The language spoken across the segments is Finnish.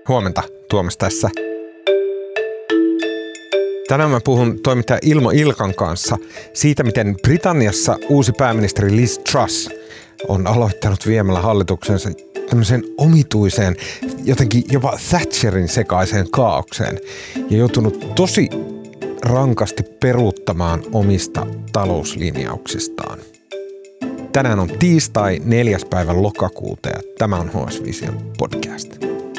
Huomenta, Tuomas tässä. Tänään mä puhun toimittaja Ilmo Ilkan kanssa siitä, miten Britanniassa uusi pääministeri Liz Truss on aloittanut viemällä hallituksensa tämmöiseen omituiseen, jotenkin jopa Thatcherin sekaiseen kaaukseen ja joutunut tosi rankasti peruuttamaan omista talouslinjauksistaan. Tänään on tiistai 4. päivä lokakuuta ja tämä on HS Vision podcast.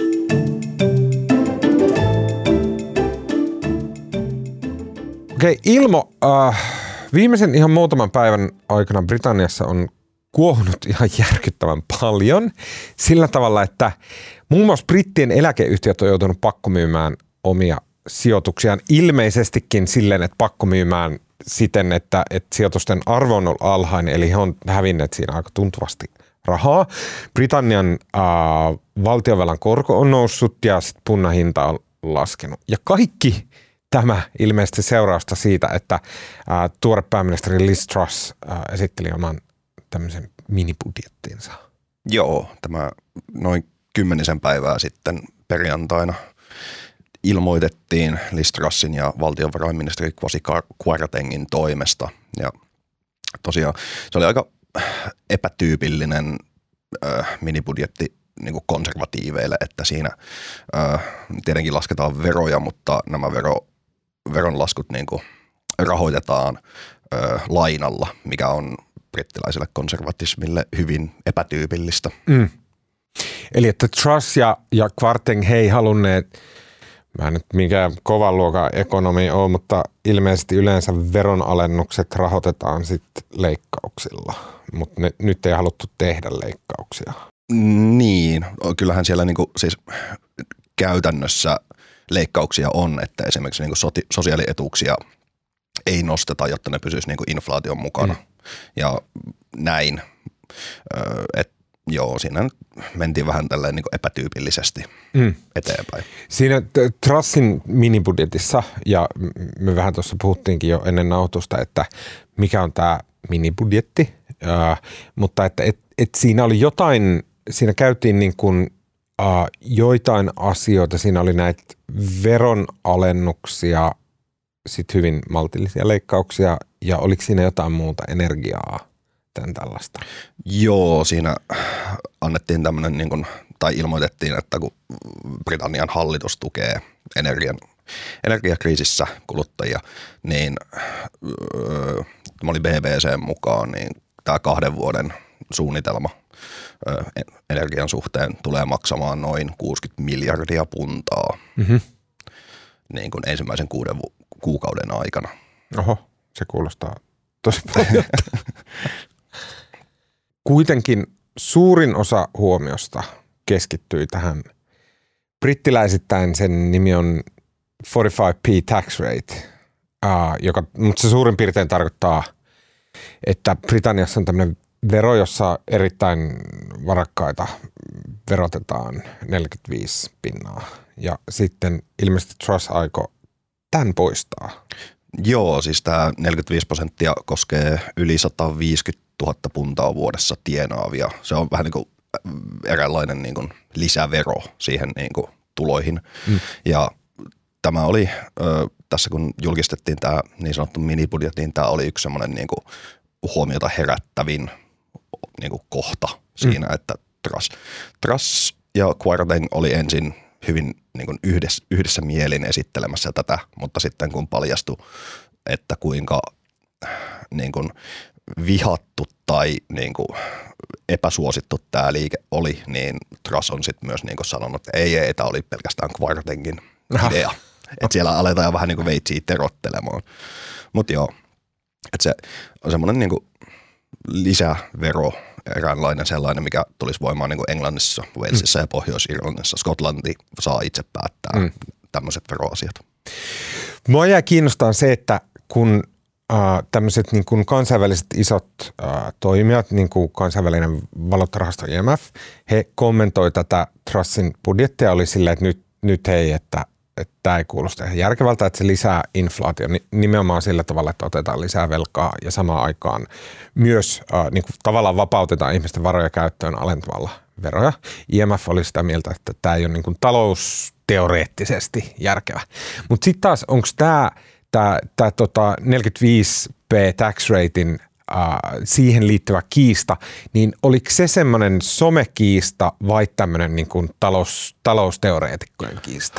Okei, Ilmo, viimeisen ihan muutaman päivän aikana Britanniassa on kuohunut ihan järkyttävän paljon sillä tavalla, että muun muassa brittien eläkeyhtiöt on joutunut pakkomyymään omia sijoituksiaan ilmeisestikin silleen, että pakkomyymään siten, että sijoitusten arvo on ollut alhainen, eli he on hävinneet siinä aika tuntuvasti rahaa. Britannian valtionvelan korko on noussut ja sitten punnan hinta on laskenut. Ja kaikki tämä ilmeisesti seurausta siitä, että tuore pääministeri Liz Truss esitteli oman tämmöisen minibudjettinsa. Joo, tämä noin 10 päivää sitten perjantaina ilmoitettiin Liz Trussin ja valtiovarainministeri Kwasi Kwartengin toimesta. Ja tosiaan se oli aika epätyypillinen minibudjetti niin kuin konservatiiveille, että siinä tietenkin lasketaan veroja, mutta nämä veronlaskut niin kuin rahoitetaan lainalla, mikä on brittiläiselle konservatismille hyvin epätyypillistä. Mm. Eli että Truss ja Kwarteng he ei halunneet, mä en nyt mikään kovan luokan ekonomi ole, mutta ilmeisesti yleensä veronalennukset rahoitetaan sitten leikkauksilla, mutta nyt ei haluttu tehdä leikkauksia. Niin, kyllähän siellä niinku, siis käytännössä leikkauksia on, että esimerkiksi niinku sosiaalietuuksia ei nosteta, jotta ne pysyisi niinku inflaation mukana. Ja näin, että joo, siinä mentiin vähän tälleen niinku epätyypillisesti eteenpäin. Siinä Trussin minibudjetissa, ja me vähän tuossa puhuttiinkin jo ennen nautusta, että mikä on tämä minibudjetti, mutta että siinä oli jotain, siinä käytiin niin kuin joitain asioita, siinä oli näitä veronalennuksia, sitten hyvin maltillisia leikkauksia, ja oliko siinä jotain muuta energiaa, tämän tällaista? Joo, siinä annettiin tämmöinen, niin kuin, tai ilmoitettiin, että kun Britannian hallitus tukee energiakriisissä kuluttajia, niin tämä oli BBC mukaan, niin tämä 2 vuoden suunnitelma energian suhteen tulee maksamaan noin 60 miljardia puntaa niin kuin ensimmäisen 6 kuukauden aikana. Oho, se kuulostaa tosi paljon. Kuitenkin suurin osa huomiosta keskittyi tähän brittiläisittäin, sen nimi on 45p tax rate, mutta se suurin piirtein tarkoittaa, että Britanniassa on tämmöinen vero, jossa erittäin varakkaita verotetaan 45%. Ja sitten ilmeisesti Truss aikoo tämän poistaa. Joo, siis tämä 45% koskee yli 150 000 puntaa vuodessa tienaavia. Se on vähän niin kuin eräänlainen niin kuin lisävero siihen niin kuin tuloihin. Ja tämä oli, tässä kun julkistettiin tämä niin sanottu minibudjetin, tämä oli yksi semmoinen niin kuin huomiota herättävin niin kuin kohta siinä, että Truss ja Kwarteng oli ensin hyvin niin kuin yhdessä mielin esittelemässä tätä, mutta sitten kun paljastui, että kuinka niin kuin vihattu tai niin kuin epäsuosittu tämä liike oli, niin Truss on sitten myös niin kuin sanonut, että ei, tämä oli pelkästään Kwartengin idea. Että siellä aletaan jo vähän niin kuin veitsiä terottelemaan. Mutta joo, että se on semmoinen niin kuin lisävero, eräänlainen sellainen, mikä tulisi voimaan niin kuin Englannissa, Walesissa ja Pohjois-Irlannissa. Skotlanti saa itse päättää tämmöiset veroasiat. Mua jää kiinnostaa se, että kun tämmöiset niin kuin kansainväliset isot toimijat, niin kuin kansainvälinen valuuttarahasto IMF, he kommentoi tätä Trussin budjettia, oli silleen, että nyt hei, että tämä ei kuulosta ihan järkevältä, että se lisää inflaatio nimenomaan sillä tavalla, että otetaan lisää velkaa ja samaan aikaan myös niin kuin tavallaan vapautetaan ihmisten varoja käyttöön alentavalla veroja. IMF oli sitä mieltä, että tämä ei ole niin kuin talousteoreettisesti järkevä. Mutta sitten taas, onko tämä 45p tax ratein siihen liittyvä kiista, niin oliko se semmoinen somekiista vai tämmöinen niin kuin talousteoreetikkojen kiista?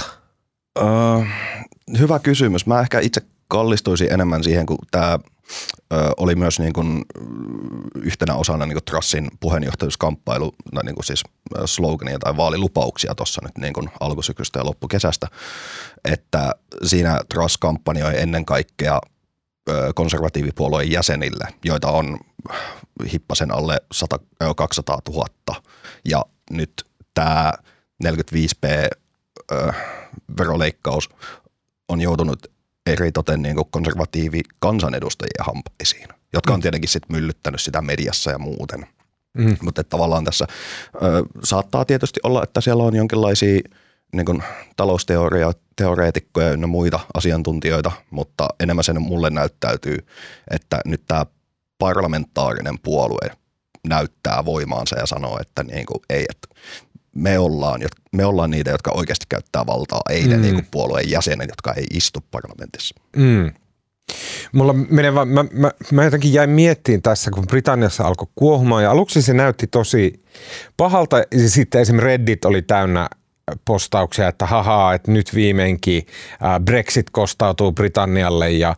Hyvä kysymys. Mä ehkä itse kallistuisin enemmän siihen, kun tämä oli myös niin kuin yhtenä osana niin kuin Trussin puheenjohtajuuskamppailu, niin kuin siis slogania tai vaalilupauksia tuossa nyt niin kuin alkusyksystä ja loppukesästä, että siinä Truss kampanjoi ennen kaikkea konservatiivipuolueen jäsenille, joita on hippasen alle 200 000, ja nyt tämä 45p veroleikkaus on joutunut eritoten niin kuin konservatiivikansanedustajien hampaisiin, jotka on tietenkin sit myllyttänyt sitä mediassa ja muuten. Mutta tavallaan tässä saattaa tietysti olla, että siellä on jonkinlaisia niin kuin talousteoreetikkoja ja muita asiantuntijoita, mutta enemmän sen mulle näyttäytyy, että nyt tämä parlamentaarinen puolue näyttää voimaansa ja sanoo, että niin kuin, ei, että me ollaan niitä, jotka oikeasti käyttää valtaa, ei ne niin kuin puolueen jäsenet, jotka ei istu parlamentissa. Mulla menee vaan, mä jotenkin jäin miettimään tässä, kun Britanniassa alkoi kuohumaan ja aluksi se näytti tosi pahalta ja sitten esimerkiksi Reddit oli täynnä postauksia, että hahaa, että nyt viimeinkin Brexit kostautuu Britannialle ja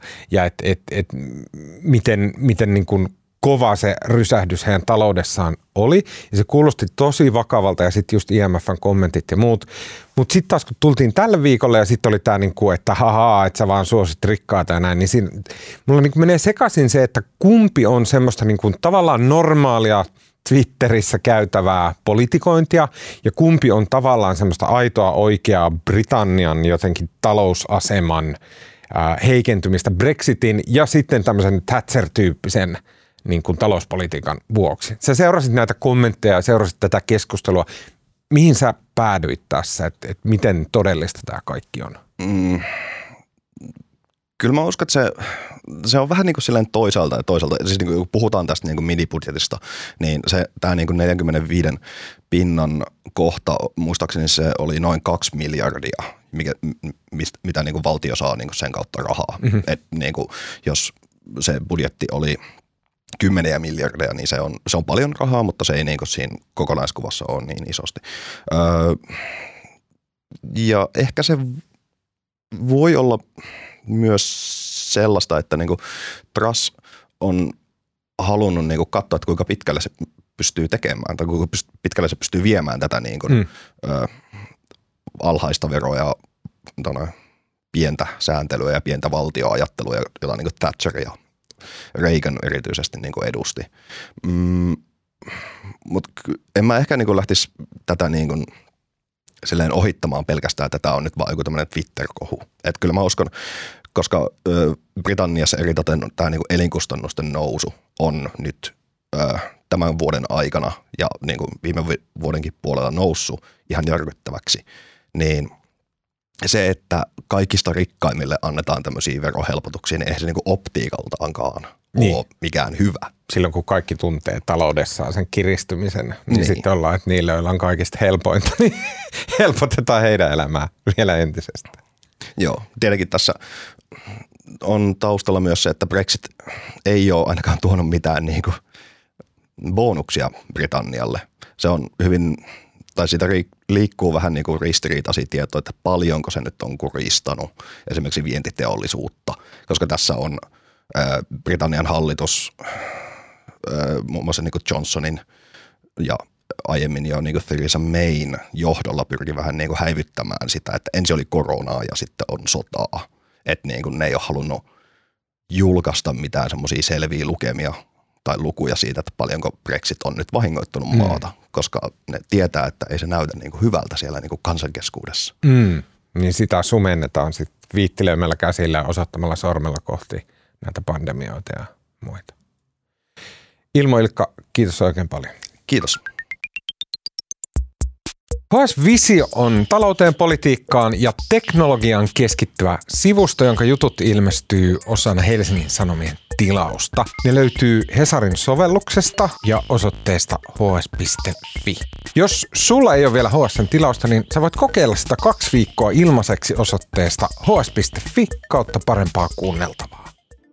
miten niin kuin kova se rysähdys heidän taloudessaan oli. Ja se kuulosti tosi vakavalta ja sitten just IMFn kommentit ja muut. Mutta sitten taas kun tultiin tälle viikolle ja sitten oli tämä, niinku, että hahaa, että sä vaan suosit rikkaata ja näin, niin siinä, mulla niinku menee sekaisin se, että kumpi on semmoista niinku tavallaan normaalia Twitterissä käytävää politikointia ja kumpi on tavallaan semmoista aitoa oikeaa Britannian jotenkin talousaseman heikentymistä Brexitin ja sitten tämmöisen Thatcher-tyyppisen niin kuin talouspolitiikan vuoksi. Sä seurasit näitä kommentteja ja seurasit tätä keskustelua. Mihin sä päädyit tässä, että miten todellista tämä kaikki on? Kyllä mä uskon, että se on vähän niin kuin silleen toisaalta ja toisaalta. Siis niin kun puhutaan tästä niin kuin minibudjetista, niin tämä niin kuin 45 pinnan kohta, muistaakseni se oli noin 2 miljardia, mitä niin kuin valtio saa niin kuin sen kautta rahaa. Et niin kuin, jos se budjetti oli 10 miljardia, niin se on paljon rahaa, mutta se ei niin kuin siinä kokonaiskuvassa ole niin isosti. Ja ehkä se voi olla myös sellaista, että niinku Truss on halunnut niinku katsoa, että kuinka pitkälle se pystyy tekemään tai kuinka pitkälle se pystyy viemään tätä niinku, alhaista veroa ja pientä sääntelyä ja pientä valtioajattelua, jota niinku Thatcher ja Reagan erityisesti niinku edusti. Mutta en mä ehkä niinku lähtisi tätä niinku silleen ohittamaan pelkästään, että tämä on nyt vaan joku tämmöinen Twitter-kohu. Että kyllä mä uskon, koska Britanniassa eritoten tämä niinku elinkustannusten nousu on nyt tämän vuoden aikana ja niinku viime vuodenkin puolella noussut ihan järkyttäväksi, niin se, että kaikista rikkaimmille annetaan tämmöisiä verohelpotuksia, niin eihän se niinku optiikaltaankaan ole mikään hyvä. Silloin kun kaikki tuntee taloudessaan sen kiristymisen, niin sitten ollaan, että niille, joilla on kaikista helpointa, niin helpotetaan heidän elämää vielä entisestään. Joo, tietenkin tässä on taustalla myös se, että Brexit ei ole ainakaan tuonut mitään niin kuin bonuksia Britannialle. Se on hyvin, tai siitä liikkuu vähän niin kuin ristiriitaisia tietoja, että paljonko se nyt on kuristanut esimerkiksi vientiteollisuutta, koska tässä on Britannian hallitus, muun muassa niin kuin Johnsonin ja aiemmin jo niin kuin Theresa Mayn johdolla pyrki vähän niin kuin häivyttämään sitä, että ensin oli koronaa ja sitten on sotaa. Että niin kuin ne ei ole halunnut julkaista mitään semmoisia selviä lukemia tai lukuja siitä, että paljonko Brexit on nyt vahingoittunut maata, koska ne tietää, että ei se näytä niin kuin hyvältä siellä niin kuin kansankeskuudessa. Niin sitä sumennetaan sitten viittilemällä käsillä ja osoittamalla sormella kohti näitä pandemioita ja muita. Ilmo Ilkka, kiitos oikein paljon. Kiitos. HS Visio on talouteen, politiikkaan ja teknologiaan keskittyvä sivusto, jonka jutut ilmestyy osana Helsingin Sanomien tilausta. Ne löytyy Hesarin sovelluksesta ja osoitteesta hs.fi. Jos sulla ei ole vielä HS:n tilausta, niin sä voit kokeilla sitä 2 viikkoa ilmaiseksi osoitteesta hs.fi kautta parempaa kuunneltavaa.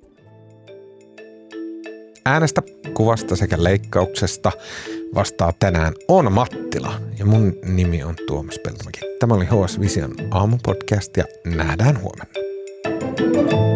Äänestä, kuvasta sekä leikkauksesta vastaa tänään Oona Mattila ja mun nimi on Tuomas Peltomäki. Tämä oli HS Vision aamupodcast ja nähdään huomenna.